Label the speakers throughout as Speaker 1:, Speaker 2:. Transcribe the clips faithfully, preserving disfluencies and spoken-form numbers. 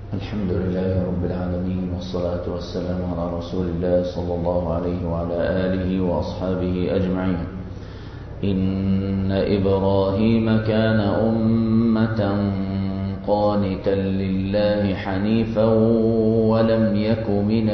Speaker 1: الحمد لله رب العالمين، والصلاة والسلام على رسول الله صلى الله عليه وعلى آله وأصحابه أجمعين. إن إبراهيم كان أمة قانتا لله حنيفا ولم يك من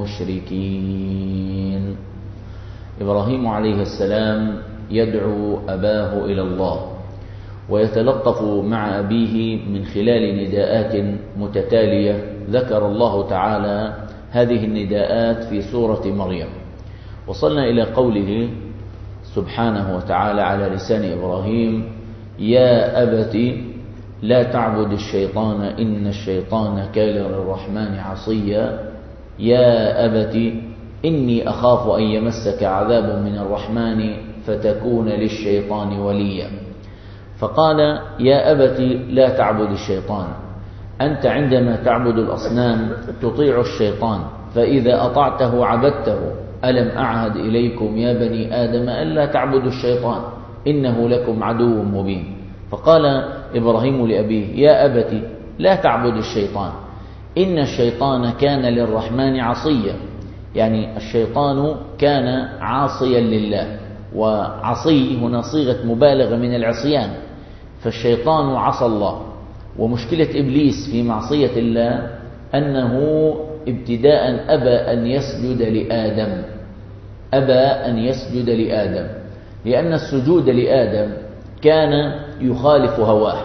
Speaker 1: المشركين. إبراهيم عليه السلام يدعو أباه إلى الله، ويتلطف مع أبيه من خلال نداءات متتالية ذكر الله تعالى هذه النداءات في سورة مريم. وصلنا إلى قوله سبحانه وتعالى على لسان إبراهيم: يا أبت لا تعبد الشيطان إن الشيطان كان للرحمن عصيا. يا أبت إني أخاف أن يمسك عذاب من الرحمن فتكون للشيطان وليا. فقال: يا أبت لا تعبد الشيطان. أنت عندما تعبد الأصنام تطيع الشيطان، فإذا أطعته عبدته. ألم أعهد إليكم يا بني آدم ألا تعبدوا الشيطان إنه لكم عدو مبين. فقال إبراهيم لأبيه: يا أبت لا تعبد الشيطان إن الشيطان كان للرحمن عصيا، يعني الشيطان كان عاصيا لله، وعصي هنا صيغة مبالغة من العصيان، فالشيطان عصى الله. ومشكلة إبليس في معصية الله أنه ابتداء أبى أن يسجد لآدم، أبى أن يسجد لآدم لأن السجود لآدم كان يخالف هواه.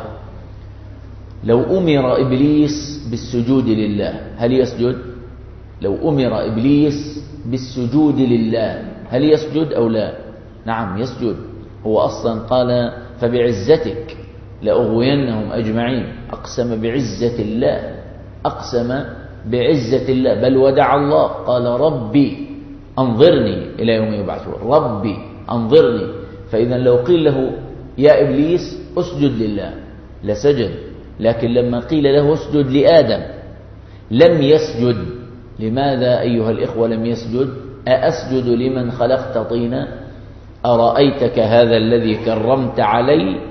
Speaker 1: لو أمر إبليس بالسجود لله هل يسجد؟ لو أمر إبليس بالسجود لله هل يسجد أو لا؟ نعم يسجد. هو أصلا قال: فبعزتك لأغوينهم أجمعين. أقسم بعزة الله، أقسم بعزة الله، بل ودع الله قال: ربي أنظرني إلى يوم يبعثون، ربي أنظرني. فإذا لو قيل له: يا إبليس أسجد لله لسجد، لكن لما قيل له اسجد لآدم لم يسجد. لماذا أيها الإخوة لم يسجد؟ أأسجد لمن خلقت طينا؟ أرأيتك هذا الذي كرمت علي؟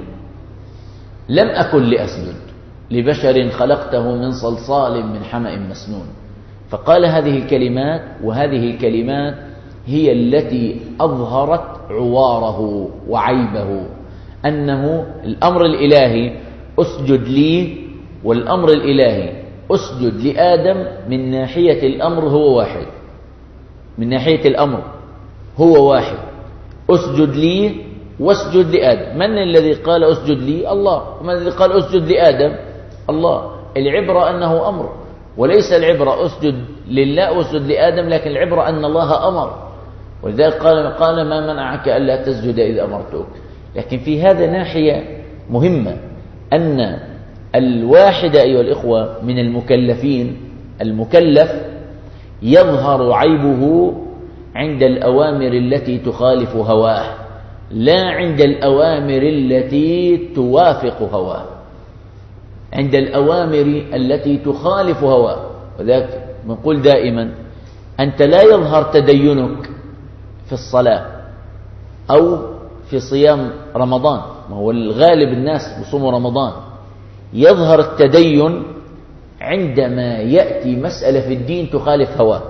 Speaker 1: لم أكن لأسجد لبشر خلقته من صلصال من حمأ مسنون. فقال هذه الكلمات، وهذه الكلمات هي التي أظهرت عواره وعيبه، أنه الأمر الإلهي أسجد لي، والأمر الإلهي أسجد لآدم من ناحية الأمر هو واحد، من ناحية الأمر هو واحد. أسجد لي واسجد لآدم. من الذي قال أسجد لي؟ الله. من الذي قال أسجد لآدم؟ الله. العبرة أنه أمر، وليس العبرة أسجد لله واسجد لآدم، لكن العبرة أن الله أمر. ولذلك قال قال ما منعك ألا تسجد إذ أمرتك. لكن في هذا ناحية مهمة، أن الواحد أيها الإخوة من المكلفين، المكلف يظهر عيبه عند الأوامر التي تخالف هواه، لا عند الأوامر التي توافق هواه، عند الأوامر التي تخالف هواه. وذلك نقول دائما: أنت لا يظهر تدينك في الصلاة أو في صيام رمضان، ما هو الغالب الناس بصوم رمضان. يظهر التدين عندما يأتي مسألة في الدين تخالف هواك،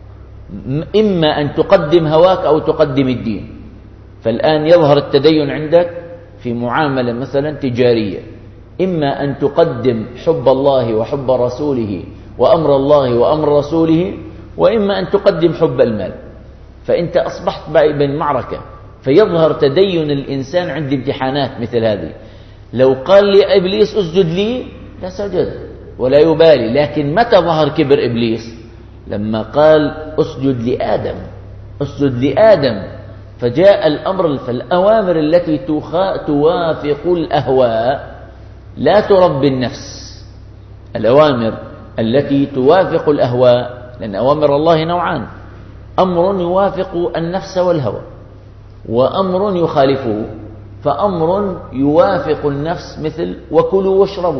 Speaker 1: إما أن تقدم هواك أو تقدم الدين. فالآن يظهر التدين عندك في معاملة مثلا تجارية، إما أن تقدم حب الله وحب رسوله وأمر الله وأمر رسوله، وإما أن تقدم حب المال. فأنت أصبحت بين معركة، فيظهر تدين الإنسان عند امتحانات مثل هذه. لو قال لي إبليس أسجد لي لسجد ولا يبالي، لكن متى ظهر كبر إبليس؟ لما قال أسجد لآدم، أسجد لآدم. فجاء الأمر، فالأوامر التي توافق الأهواء لا تربي النفس. الأوامر التي توافق الأهواء، لأن أوامر الله نوعان: أمر يوافق النفس والهوى، وأمر يخالفه. فأمر يوافق النفس مثل وكلوا واشربوا،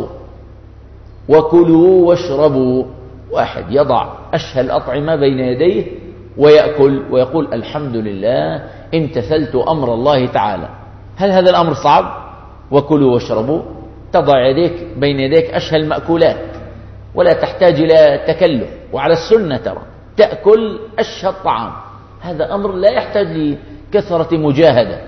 Speaker 1: وكلوا واشربوا. واحد يضع أشهى الأطعمة بين يديه ويأكل ويقول الحمد لله امتثلت أمر الله تعالى. هل هذا الأمر صعب؟ وكلوا واشربوا، تضع يديك بين يديك أشهى المأكولات ولا تحتاج إلى تكلف، وعلى السنة ترى تأكل أشهى الطعام، هذا أمر لا يحتاج لكثرة مجاهدة.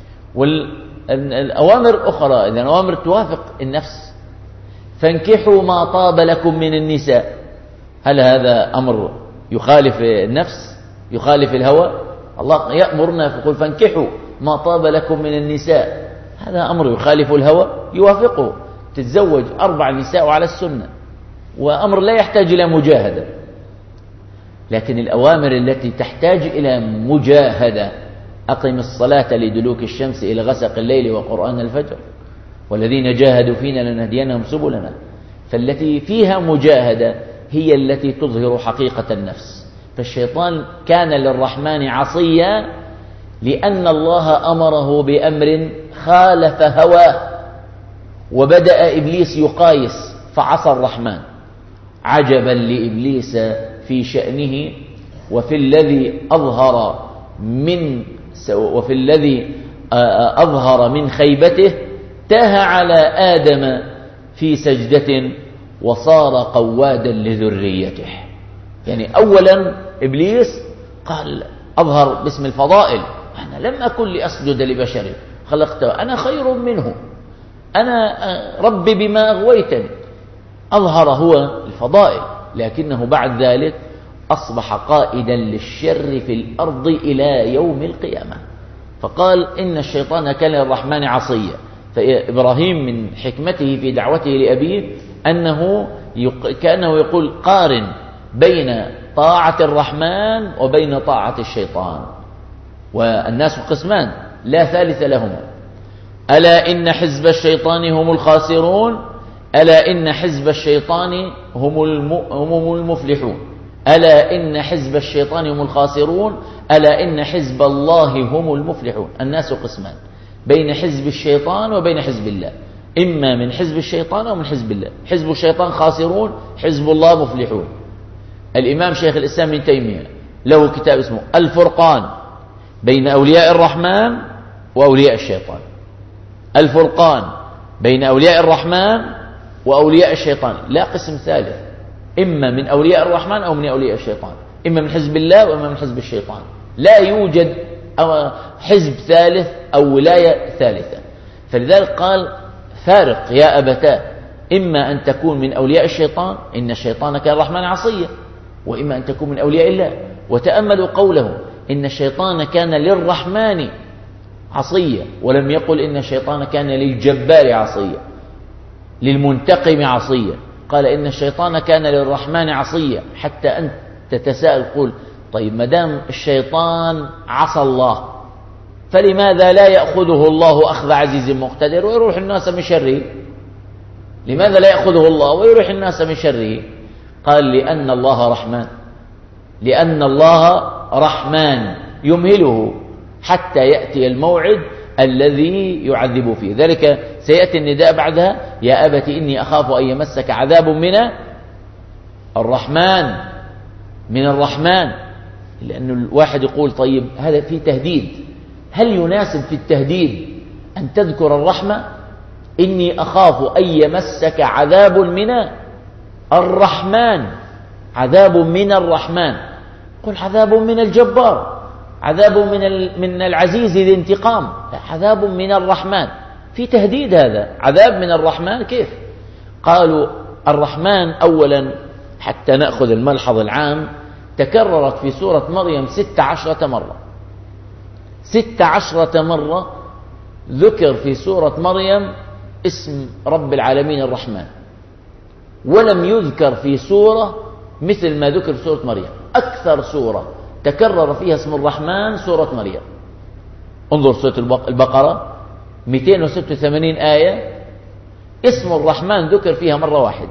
Speaker 1: والأوامر أخرى، إذن الأوامر توافق النفس، فانكحوا ما طاب لكم من النساء، هل هذا أمر يخالف النفس يخالف الهوى؟ الله يأمرنا فيقول فانكحوا ما طاب لكم من النساء، هذا أمر يخالف الهوى يوافقه، تتزوج أربع نساء على السنة، وأمر لا يحتاج إلى مجاهدة. لكن الأوامر التي تحتاج إلى مجاهدة، أقم الصلاة لدلوك الشمس إلى غسق الليل وقرآن الفجر والذين جاهدوا فينا لنهدينهم سبلنا، فالتي فيها مجاهدة هي التي تظهر حقيقة النفس. فالشيطان كان للرحمن عصيا لأن الله أمره بأمر خالف هواه، وبدأ إبليس يقايس فعصى الرحمن. عجبا لإبليس في شأنه وفي الذي أظهر من وفي الذي أظهر من خيبته، تاه على آدم في سجدة وصار قوادا لذريته. يعني أولا إبليس قال أظهر باسم الفضائل، أنا لم أكن لأسجد لبشر خلقته، أنا خير منه، أنا ربي بما أغويتني، أظهر هو الفضائل. لكنه بعد ذلك أصبح قائدا للشر في الأرض إلى يوم القيامة. فقال إن الشيطان كان للرحمن عصيا. فإبراهيم من حكمته في دعوته لأبيه أنه كأنه يقول قارن بين طاعة الرحمن وبين طاعة الشيطان، والناس قسمان لا ثالث لهما. ألا إن حزب الشيطان هم الخاسرون، ألا إن حزب الشيطان هم هم المفلحون، ألا إن حزب الشيطان هم الخاسرون، ألا إن حزب الله هم المفلحون. الناس قسمان بين حزب الشيطان وبين حزب الله، إما من حزب الشيطان أو من حزب الله. حزب الشيطان خاسرون، حزب الله مفلحون. الإمام شيخ الإسلام ابن تيمية له كتاب اسمه الفرقان بين أولياء الرحمن وأولياء الشيطان. الفرقان بين أولياء الرحمن وأولياء الشيطان، لا قسم ثالث، إما من أولياء الرحمن أو من أولياء الشيطان، إما من حزب الله وإما من حزب الشيطان، لا يوجد حزب ثالث أو ولاية ثالثة. فلذلك قال فارق يا أبتاه، إما أن تكون من أولياء الشيطان، إن الشيطان كان الرحمن عصيا، وإما أن تكون من أولياء الله. وتأملوا قوله إن الشيطان كان للرحمن عصيا، ولم يقل إن الشيطان كان للجبار عصيا للمنتقم عصيا، قال إن الشيطان كان للرحمن عصيا. حتى أنت تتساءل قول طيب مدام الشيطان عصى الله فلماذا لا يأخذه الله أخذ عزيز مقتدر ويروح الناس من شره؟ لماذا لا يأخذه الله ويروح الناس من شره؟ قال لأن الله رحمن، لأن الله رحمن يمهله حتى يأتي الموعد الذي يعذب فيه. ذلك سيأتي النداء بعدها يا أبت إني أخاف أن يمسك عذاب من الرحمن من الرحمن. لأن الواحد يقول طيب هذا في تهديد، هل يناسب في التهديد أن تذكر الرحمة؟ إني أخاف أن يمسك عذاب من الرحمن، عذاب من الرحمن، قل عذاب من الجبار، عذاب من من العزيز ذي انتقام، عذاب من الرحمن، في تهديد. هذا عذاب من الرحمن كيف؟ قالوا الرحمن أولا حتى نأخذ الملحظ العام تكررت في سورة مريم ست عشرة مرة، ست عشرة مرة ذكر في سورة مريم اسم رب العالمين الرحمن، ولم يذكر في سورة مثل ما ذكر في سورة مريم. أكثر سورة تكرر فيها اسم الرحمن سورة مريم. انظر سورة البقرة مئتين وستة وثمانين آية اسم الرحمن ذكر فيها مرة واحدة،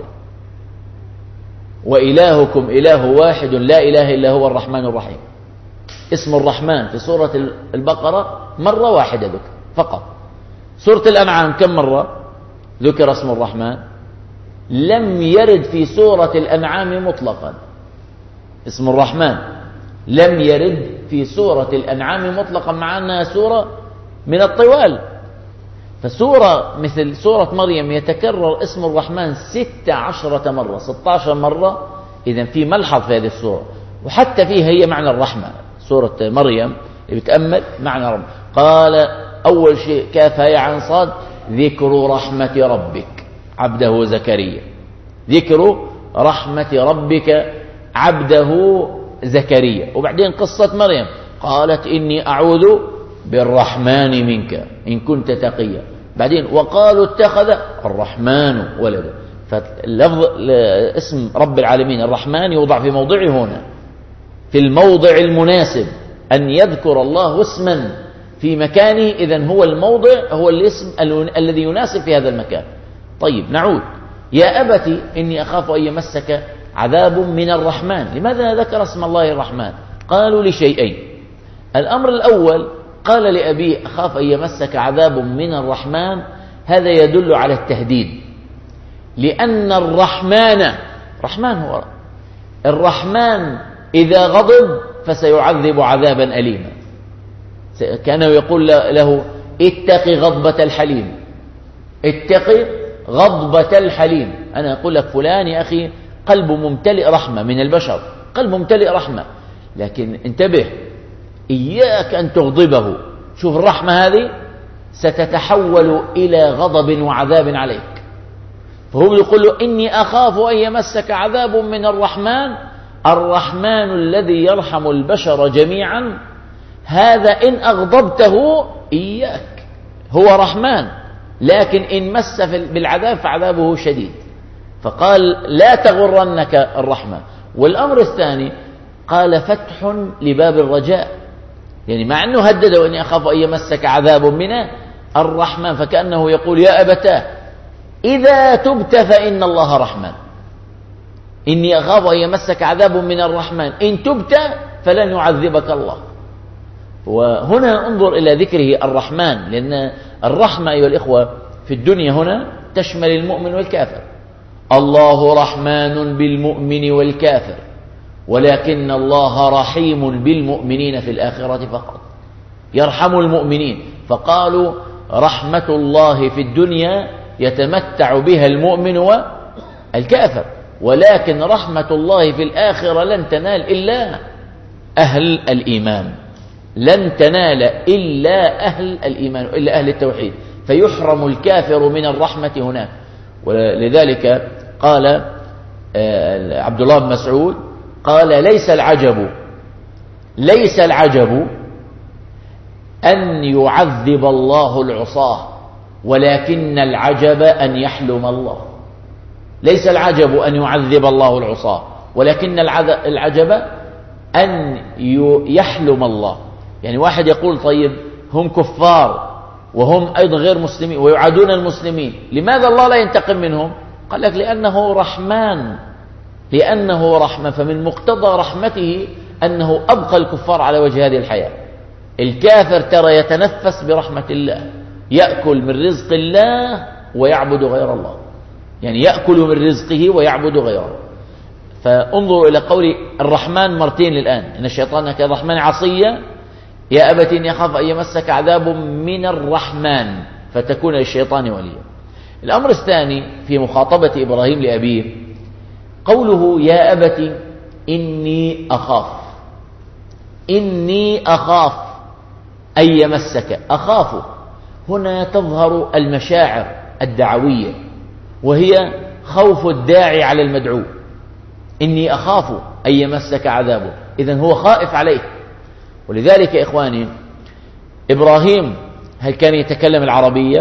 Speaker 1: وإلهكم إله واحد لا إله إلا هو الرحمن الرحيم. اسم الرحمن في سورة البقرة مرة واحدة ذكر فقط. سورة الأنعام كم مرة ذكر اسم الرحمن؟ لم يرد في سورة الأنعام مطلقا اسم الرحمن، لم يرد في سورة الأنعام مطلقا، مع أنها سورة من الطوال. فسورة مثل سورة مريم يتكرر اسم الرحمن ستة عشرة مرة، ستة عشر مرة. إذن في ملحظ في هذه السورة، وحتى فيها هي معنى الرحمة. سورة مريم اللي بتأمل معنى رب، قال أول شيء كاف يا عين صاد ذكر رحمة ربك عبده زكريا، ذكر رحمة ربك عبده زكريا. وبعدين قصة مريم قالت إني أعوذ بالرحمن منك إن كنت تقيا. بعدين وقالوا اتخذ الرحمن ولدا. فاللفظ اسم رب العالمين الرحمن يوضع في موضعه هنا، في الموضع المناسب، أن يذكر الله اسما في مكانه. إذن هو الموضع هو الاسم الذي يناسب في هذا المكان. طيب نعود. يا أبت إني أخاف أن يمسك عذاب من الرحمن. لماذا ذكر اسم الله الرحمن؟ قالوا لشيئين. الأمر الأول قال لأبيه أخاف أن يمسك عذاب من الرحمن، هذا يدل على التهديد، لأن الرحمن رحمن هو الرحمن إذا غضب فسيعذب عذابا أليما. كانه يقول له اتقي غضبة الحليم، اتقي غضبة الحليم. أنا أقول لك فلان يا أخي قلبه ممتلئ رحمة من البشر، قلب ممتلئ رحمة، لكن انتبه إياك أن تغضبه. شوف الرحمة هذه ستتحول إلى غضب وعذاب عليك. فهو يقول له إني أخاف أن يمسك عذاب من الرحمن. الرحمن الذي يرحم البشر جميعا، هذا إن أغضبته إياك، هو رحمن، لكن إن مس بالعذاب فعذابه شديد. فقال لا تغرنك الرحمة. والأمر الثاني قال فتح لباب الرجاء، يعني مع أنه هدد وإني أخاف أن يمسك عذاب من الرحمن، فكأنه يقول يا أبتاه إذا تبت فإن الله رحمن، إني أخاف أن يمسك عذاب من الرحمن، إن تبت فلن يعذبك الله. وهنا انظر إلى ذكره الرحمن، لأن الرحمة أيها الإخوة في الدنيا هنا تشمل المؤمن والكافر. الله رحمن بالمؤمن والكافر، ولكن الله رحيم بالمؤمنين في الآخرة فقط، يرحم المؤمنين. فقالوا رحمة الله في الدنيا يتمتع بها المؤمن والكافر، ولكن رحمة الله في الآخرة لن تنال إلا أهل الإيمان، لن تنال إلا أهل الإيمان، إلا أهل التوحيد، فيحرم الكافر من الرحمة هناك. ولذلك قال عبد الله بن مسعود قال ليس العجب ليس العجب أن يعذب الله العصاة، ولكن العجب أن يحلم الله. ليس العجب أن يعذب الله العصاة، ولكن العجب أن يحلم الله. يعني واحد يقول طيب هم كفار وهم أيضا غير مسلمين ويعادون المسلمين، لماذا الله لا ينتقم منهم؟ قال لك لأنه رحمن، لأنه رحمة، فمن مقتضى رحمته أنه أبقى الكفار على وجه هذه الحياة. الكافر ترى يتنفس برحمة الله، يأكل من رزق الله ويعبد غير الله، يعني يأكل من رزقه ويعبد غيره. فانظروا إلى قول الرحمن مرتين الآن، إن الشيطان كان الرحمن عصيا، يا أبت إني أخاف أن يمسك عذاب من الرحمن فتكون للشيطان وليا. الأمر الثاني في مخاطبة إبراهيم لأبيه قوله يا أبت إني أخاف، إني أخاف أن يمسك. أخاف هنا تظهر المشاعر الدعوية، وهي خوف الداعي على المدعو. إني أخاف أن يمسك عذابه، إذن هو خائف عليه. ولذلك يا إخواني إبراهيم هل كان يتكلم العربية؟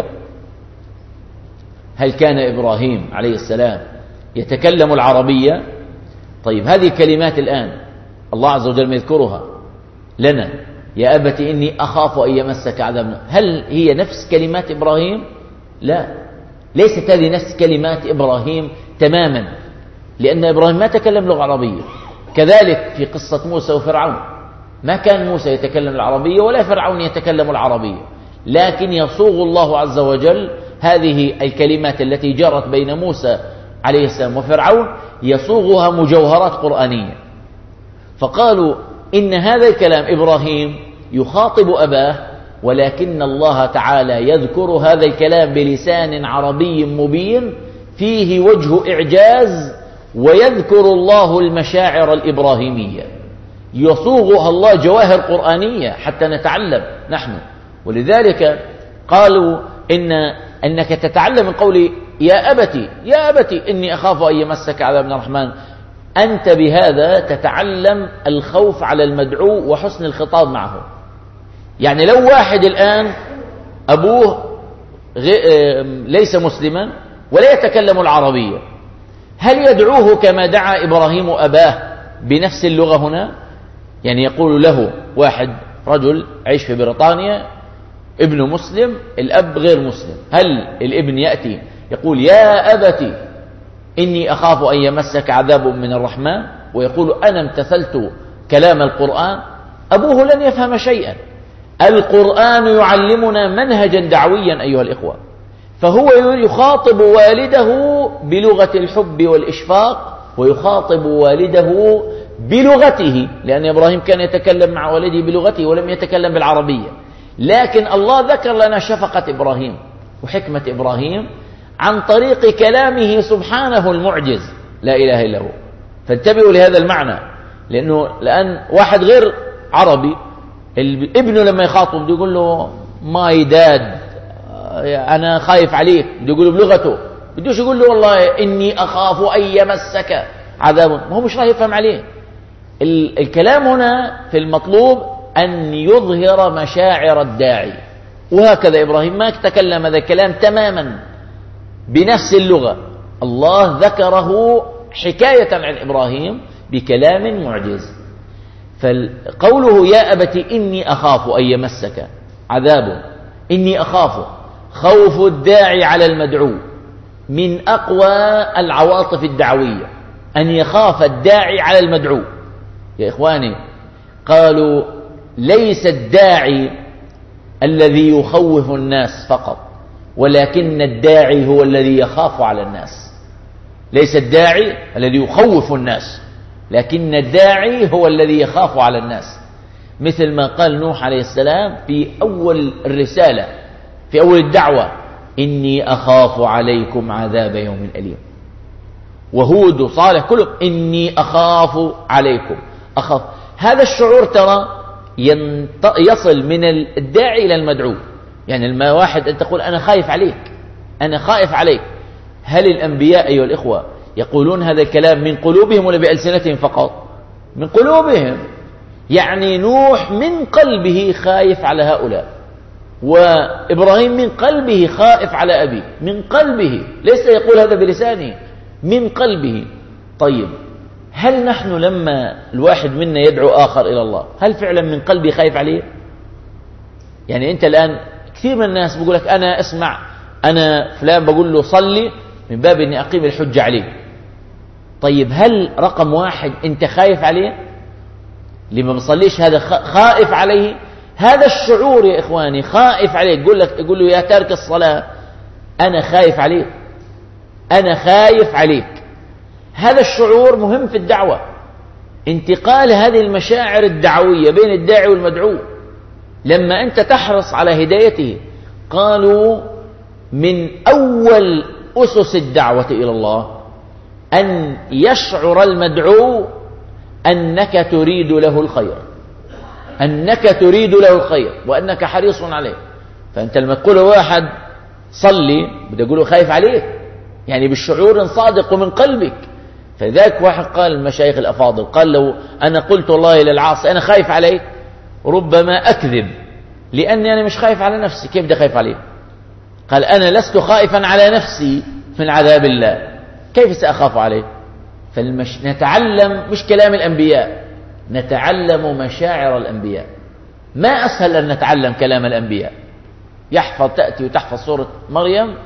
Speaker 1: هل كان إبراهيم عليه السلام يتكلم العربية؟ طيب هذه كلمات الآن الله عز وجل يذكرها لنا، يا أبت إني أخاف أن يمسك عذاب، هل هي نفس كلمات إبراهيم؟ لا، ليست هذه نفس كلمات إبراهيم تماما، لأن إبراهيم ما تكلم لغة عربية. كذلك في قصة موسى وفرعون، ما كان موسى يتكلم العربية ولا فرعون يتكلم العربية، لكن يصوغ الله عز وجل هذه الكلمات التي جرت بين موسى عليه السلام وفرعون، يصوغها مجوهرات قرآنية. فقالوا إن هذا الكلام إبراهيم يخاطب أباه ولكن الله تعالى يذكر هذا الكلام بلسان عربي مبين فيه وجه إعجاز، ويذكر الله المشاعر الإبراهيمية يصوغها الله جواهر قرآنية حتى نتعلم نحن. ولذلك قالوا إن أنك تتعلم من قولي يا أبتي يا أبتي إني أخاف أن يمسك عذاب من الرحمن، أنت بهذا تتعلم الخوف على المدعو وحسن الخطاب معه. يعني لو واحد الآن أبوه ليس مسلما ولا يتكلم العربية، هل يدعوه كما دعا إبراهيم أباه بنفس اللغة هنا؟ يعني يقول له واحد رجل عيش في بريطانيا ابن مسلم، الأب غير مسلم، هل الابن يأتي يقول يا أبتي إني أخاف أن يمسك عذاب من الرحمن ويقول أنا امتثلت كلام القرآن؟ أبوه لن يفهم شيئا. القرآن يعلمنا منهجا دعويا أيها الإخوة، فهو يخاطب والده بلغة الحب والإشفاق، ويخاطب والده بلغته، لأن إبراهيم كان يتكلم مع والده بلغته ولم يتكلم بالعربية. لكن الله ذكر لنا شفقة إبراهيم وحكمة إبراهيم عن طريق كلامه سبحانه المعجز لا إله إلا هو. فانتبهوا لهذا المعنى، لأنه لأن واحد غير عربي ابنه لما يخاطب يقول له ماي داد أنا خايف عليك، بده يقول له بلغته، بدوش يقول له والله إني أخاف أن يمسك عذاب، ما هو مش راح يفهم عليه. الكلام هنا في المطلوب أن يظهر مشاعر الداعي، وهكذا إبراهيم ما تكلم هذا الكلام تماما بنفس اللغة، الله ذكره حكاية عن إبراهيم بكلام معجز. فقوله يا أبت إني أخاف أن يمسك عذاب، إني أخاف، خوف الداعي على المدعو من أقوى العواطف الدعوية، أن يخاف الداعي على المدعو. يا إخواني قالوا ليس الداعي الذي يخوف الناس فقط، ولكن الداعي هو الذي يخاف على الناس. ليس الداعي الذي يخوف الناس، لكن الداعي هو الذي يخاف على الناس، مثل ما قال نوح عليه السلام في أول الرسالة في أول الدعوة إني أخاف عليكم عذاب يوم أليم. وهود وصالح كلهم إني أخاف عليكم، أخاف. هذا الشعور ترى يصل من الداعي إلى المدعو. يعني لما واحد أنت تقول أنا خايف عليك، أنا خائف عليك، هل الأنبياء أيها الإخوة يقولون هذا الكلام من قلوبهم ولا بألسنتهم فقط؟ من قلوبهم. يعني نوح من قلبه خايف على هؤلاء، وإبراهيم من قلبه خائف على أبيه، من قلبه، ليس يقول هذا بلسانه، من قلبه. طيب هل نحن لما الواحد منا يدعو آخر إلى الله هل فعلا من قلبي خايف عليه؟ يعني أنت الآن كثير من الناس بيقول لك أنا اسمع أنا فلان بقول له صلي من باب أني أقيم الحجة عليه. طيب هل رقم واحد أنت خايف عليه؟ لما بصليش هذا خائف عليه؟ هذا الشعور يا إخواني خائف عليه. يقول لك يقول له يا تارك الصلاة أنا خايف عليك، أنا خايف عليك. هذا الشعور مهم في الدعوة، انتقال هذه المشاعر الدعوية بين الداعي والمدعو. لما أنت تحرص على هدايته، قالوا من أول أسس الدعوة إلى الله أن يشعر المدعو أنك تريد له الخير، أنك تريد له الخير وأنك حريص عليه. فأنت لما تقول واحد صلي بدي أقوله خايف عليك، يعني بالشعور صادق ومن قلبك. فذاك واحد قال المشايخ الأفاضل قال لو أنا قلت والله للعاصي أنا خايف عليك ربما أكذب، لأني أنا مش خايف على نفسي. كيف بدي خايف عليه؟ قال أنا لست خائفا على نفسي من عذاب الله، كيف سأخاف عليه؟ فنتعلم مش كلام الأنبياء، نتعلم مشاعر الأنبياء. ما أسهل أن نتعلم كلام الأنبياء. يحفظ تأتي وتحفظ سورة مريم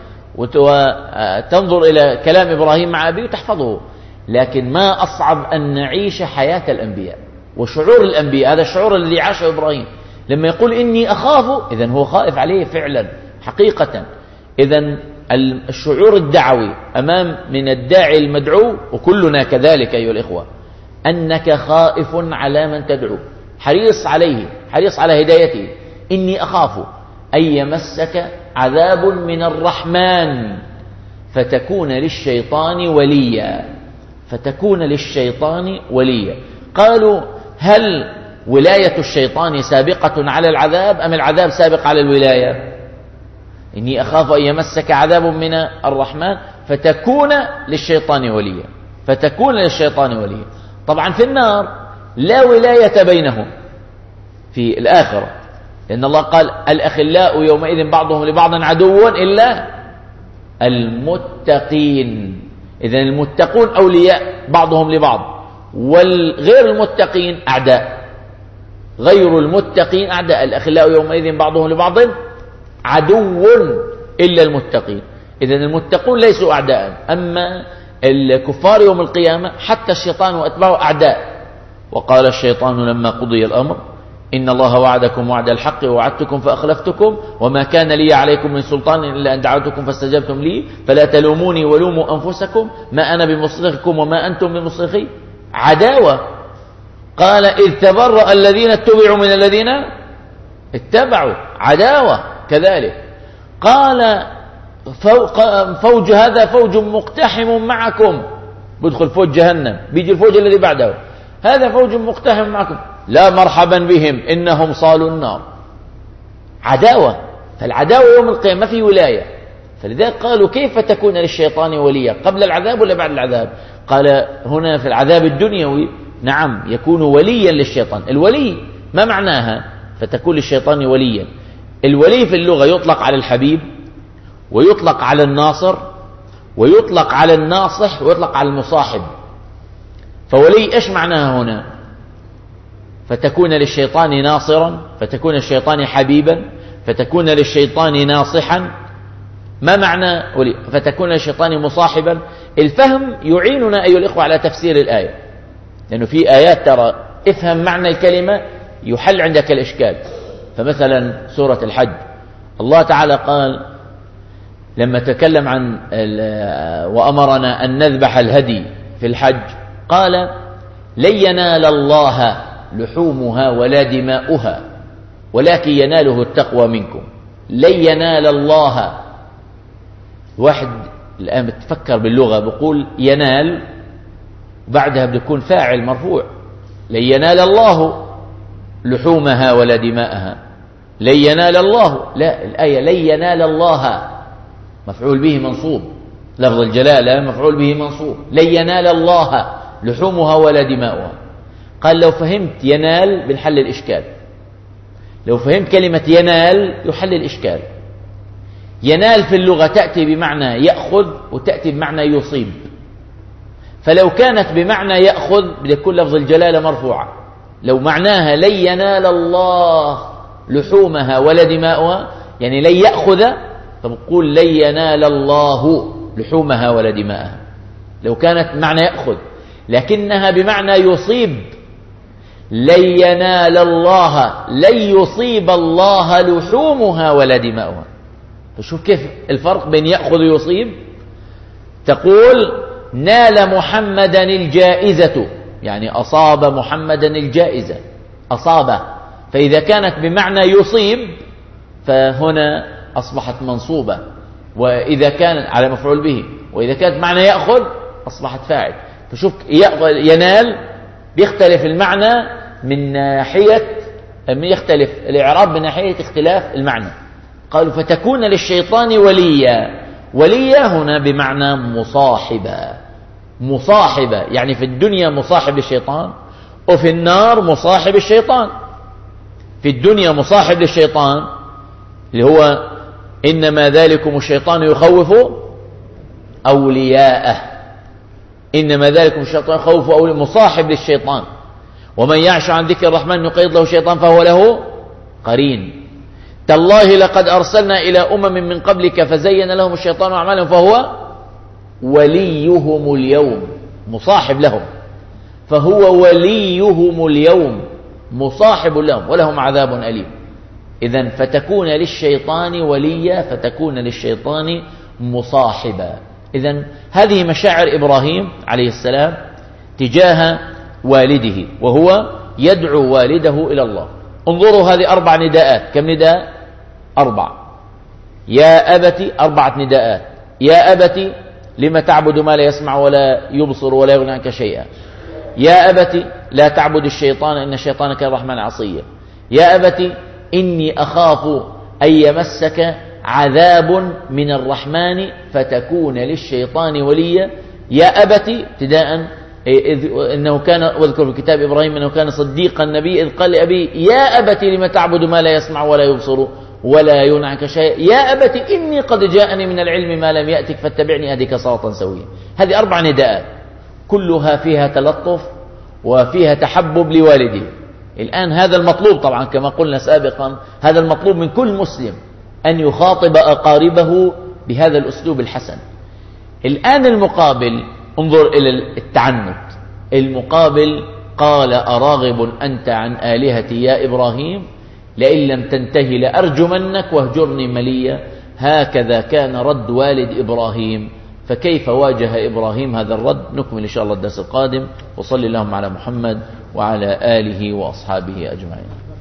Speaker 1: وتنظر إلى كلام إبراهيم مع أبيه وتحفظه، لكن ما أصعب أن نعيش حياة الأنبياء وشعور الأنبياء. هذا الشعور الذي عاشه إبراهيم لما يقول إني أخاف، إذن هو خائف عليه فعلا حقيقة. إذن الشعور الدعوي أمام من الداعي المدعو، وكلنا كذلك أيها الإخوة، أنك خائف على من تدعو، حريص عليه، حريص على هدايته. إني أخاف أن يمسك عذاب من الرحمن فتكون للشيطان وليا فتكون للشيطان وليا. قالوا هل ولاية الشيطان سابقة على العذاب أم العذاب سابق على الولاية؟ إني أخاف أن يمسك عذاب من الرحمن فتكون للشيطان وليا فتكون للشيطان وليا. طبعا في النار لا ولاية بينهم في الآخرة، لأن الله قال الأخلاء يومئذ بعضهم لبعض عدو إلا المتقين. إذن المتقون أولياء بعضهم لبعض، والغير المتقين أعداء. غير المتقين أعداء. الأخلاء يومئذ بعضهم لبعض عدو إلا المتقين. إذن المتقون ليسوا أعداء، أما الكفار يوم القيامة حتى الشيطان وأتباعه أعداء. وقال الشيطان لما قضي الأمر إن الله وعدكم وعد الحق ووعدتكم فأخلفتكم وما كان لي عليكم من سلطان إلا أن دعوتكم فاستجبتم لي فلا تلوموني ولوموا أنفسكم ما أنا بمصرخكم وما أنتم بمصرخي. عداوة. قال إذ تبرأ الذين اتبعوا من الذين اتبعوا. عداوة كذلك. قال فوج هذا فوج مقتحم معكم. بدخل فوج جهنم، بيجي الفوج الذي بعده هذا فوج مقتحم معكم لا مرحبا بهم إنهم صالوا النار. عداوة. فالعداوة يوم القيامة في ولاية. فلذلك قالوا كيف تكون للشيطان وليا قبل العذاب ولا بعد العذاب؟ قال هنا في العذاب الدنيوي نعم يكون وليا للشيطان. الولي ما معناها فتكون للشيطان وليا؟ الولي في اللغة يطلق على الحبيب ويطلق على الناصر ويطلق على الناصح ويطلق على المصاحب. فولي إيش معناها هنا؟ فتكون للشيطان ناصرا فتكون للشيطان حبيبا فتكون للشيطان ناصحا. ما معنى ولي؟ فتكون للشيطان مصاحبا. الفهم يعيننا أيها الإخوة على تفسير الآية، لأنه في آيات ترى افهم معنى الكلمة يحل عندك الإشكال. فمثلا سورة الحج الله تعالى قال لما تكلم عن وأمرنا أن نذبح الهدي في الحج قال لن ينال الله لحومها ولا دماؤها ولكن يناله التقوى منكم. لن ينال الله. واحد الآن بتفكر باللغة بقول ينال بعدها بيكون فاعل مرفوع. لن ينال الله لحومها ولا دماءها. لن ينال الله. لا، الآية لن ينال الله مفعول به منصوب. لفظ الجلالة مفعول به منصوب. لن ينال الله لحومها ولا دماؤها. قال لو فهمت ينال بنحل الإشكال. لو فهمت كلمة ينال يحل الإشكال. ينال في اللغة تأتي بمعنى يأخذ وتأتي بمعنى يصيب. فلو كانت بمعنى يأخذ بيكون لفظ الجلالة مرفوعة. لو معناها لن ينال الله لحومها ولا دماؤها يعني لن يأخذ فبقول لن ينال الله لحومها ولا دماءها. لو كانت معنى يأخذ لكنها بمعنى يصيب. لن ينال الله لن يصيب الله لحومها ولا دماؤها. فشوف كيف الفرق بين يأخذ ويصيب. تقول نال محمدا الجائزة يعني أصاب محمدا الجائزة أصاب. فإذا كانت بمعنى يصيب فهنا أصبحت منصوبة، وإذا كانت على مفعول به، وإذا كانت معنى يأخذ أصبحت فاعل. فشوف ينال بيختلف المعنى من ناحية يختلف الإعراب من ناحية اختلاف المعنى. قالوا فتكون للشيطان وليا. وليا هنا بمعنى مصاحبة. مصاحبة يعني في الدنيا مصاحب للشيطان وفي النار مصاحب الشيطان. في الدنيا مصاحب للشيطان اللي هو إنما ذلكم الشيطان يخوف أولياءه. إنما ذلكم الشيطان يخوف أولياءه مصاحب للشيطان. ومن يعش عن ذكر الرحمن نقيض له شيطان فهو له قرين. تالله لقد أرسلنا إلى أمم من قبلك فزين لهم الشيطان أعمالهم فهو وليهم اليوم. مصاحب لهم فهو وليهم اليوم مصاحب لهم ولهم عذاب أليم. إذن فتكون للشيطان وليا فتكون للشيطان مصاحبا. إذن هذه مشاعر إبراهيم عليه السلام تجاه والده، وهو يدعو والده إلى الله. انظروا هذه أربع نداءات. كم نداء؟ أربع. يا أبت، أربعة نداءات. يا أبت لما تعبد ما لا يسمع ولا يبصر ولا يغني عنك شيئا. يا أبت لا تعبد الشيطان إن الشيطان كان الرحمن عصيا. يا أبت إني أخاف أن يمسك عذاب من الرحمن فتكون للشيطان وليا. يا أبت ابتداء إنه كان، واذكر في كتاب إبراهيم إنه كان صديقا النبي إذ قال لأبيه يا أبت لما تعبد ما لا يسمع ولا يبصر ولا يغني عنك شيئا. يا أبت إني قد جاءني من العلم ما لم يأتك فاتبعني أهدك صراطا سويا. هذه أربع نداءات كلها فيها تلطف وفيها تحبب لوالده. الآن هذا المطلوب طبعا كما قلنا سابقا، هذا المطلوب من كل مسلم أن يخاطب أقاربه بهذا الأسلوب الحسن. الآن المقابل، انظر إلى التعنت. المقابل قال أراغب أنت عن آلهتي يا إبراهيم لئن لم تنتهي لأرجمنك واهجرني مليا. هكذا كان رد والد إبراهيم، فكيف واجه إبراهيم هذا الرد؟ نكمل إن شاء الله الدرس القادم. وصلي اللهم على محمد وعلى آله وأصحابه أجمعين.